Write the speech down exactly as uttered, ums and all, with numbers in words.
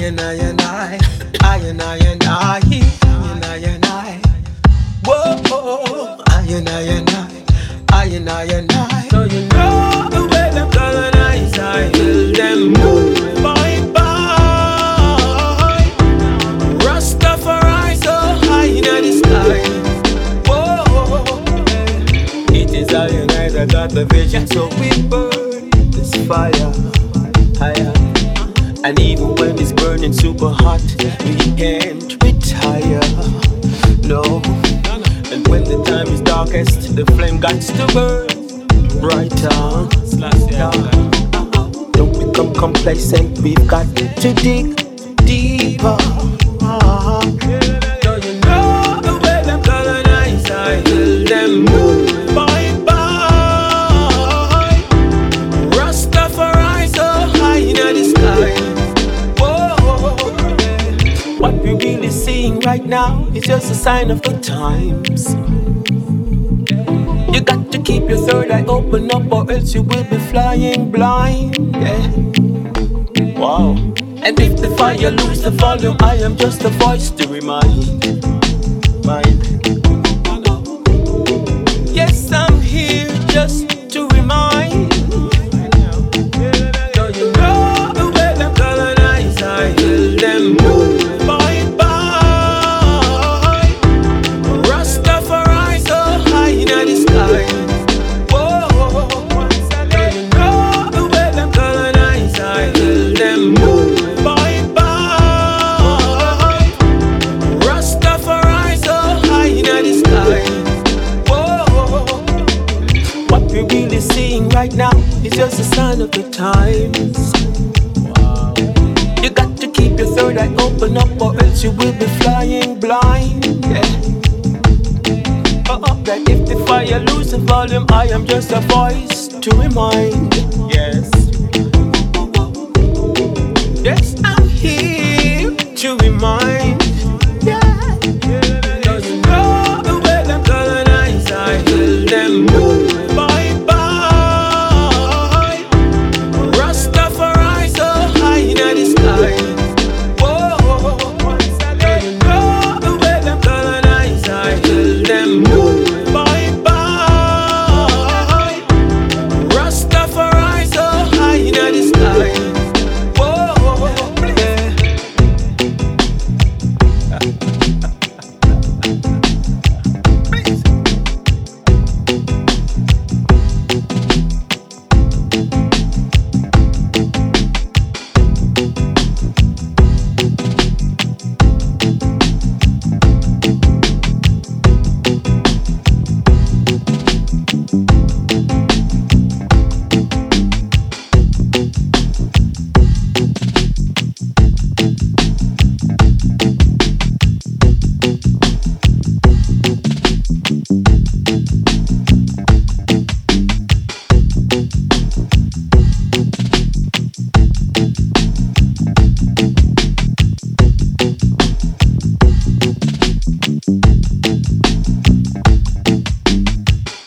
and I and I, I and I and I, and I and I. Whoa, I and I and I, I and I and I. So you know the way them colonize, I will them move. Bye bye. Rastafari so high in the sky. Whoa, it is I and I that got the vision, so we burn this fire higher. And even when it's burning super hot, we can't retire. No. And when the time is darkest, the flame got to burn brighter. Don't become complacent, we've got to dig deeper. So you know the way them colonize, I will them move. Bye bye. Rastafari so high in the sky. What we're really seeing right now is just a sign of the times. You got to keep your third eye open up, or else you will be flying blind. Yeah. Wow. And if the fire lose the volume, I am just a voice to remind. Mind. Yes, I'm here just to remind. So you know the way them colonize, I will them move. Right now, it's just a sign of the times. Wow. You got to keep your third eye open up, or else you will be flying blind. Yeah. Uh-uh. That if the fire lose the volume, I am just a voice to remind. Yeah.